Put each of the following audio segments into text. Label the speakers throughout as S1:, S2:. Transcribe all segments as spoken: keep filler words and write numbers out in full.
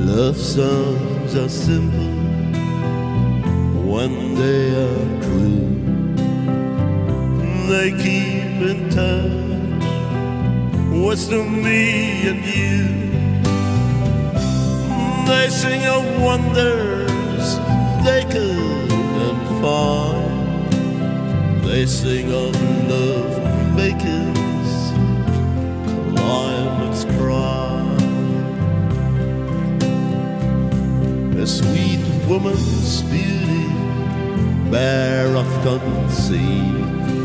S1: Love songs are simple when they are true. They keep in touch with me and you. They sing of wonders they couldn't find. They sing of love makers climates cry. A sweet woman's beauty, bare of conceit,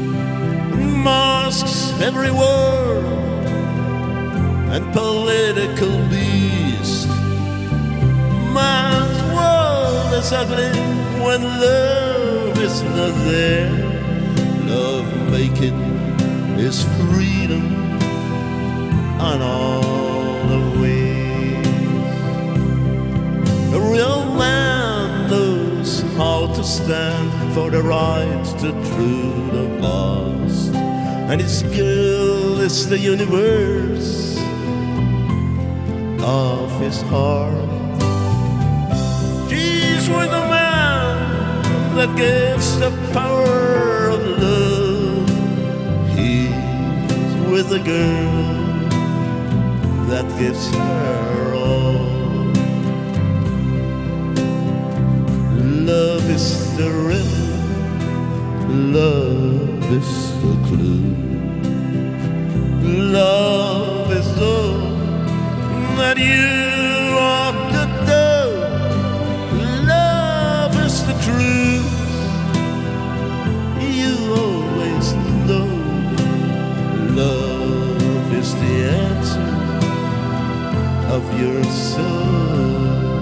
S1: masks every word and political beast. Man's world is ugly when love is not there. Love making is freedom on all the ways. A real man knows how to stand for the right, the true, the vast, and his girl is the universe of his heart. She's with a man that gives the power of love. He's with a girl that gives her all. Love is the rhythm, love is the clue. Love is all that you ought to do. Love is the truth. You always know. Love is the answer of your soul.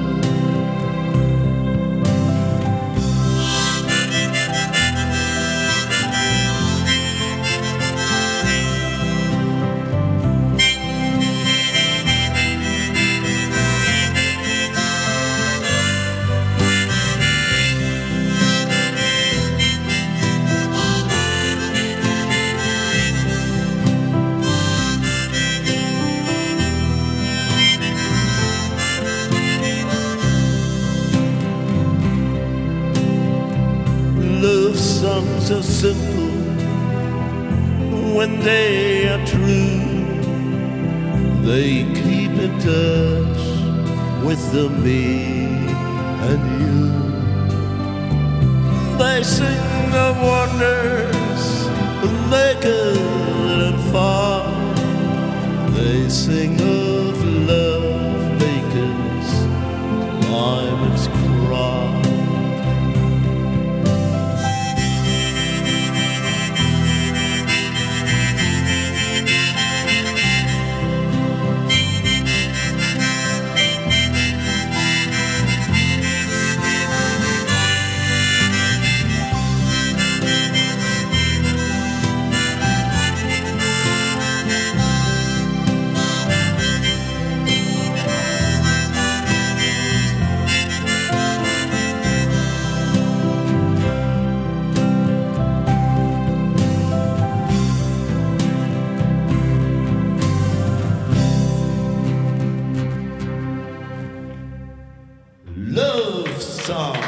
S1: Love songs are simple when they are true. They keep in touch with the me and you. They sing of wonders they couldn't find. They sing of love makers climates cry. Love song.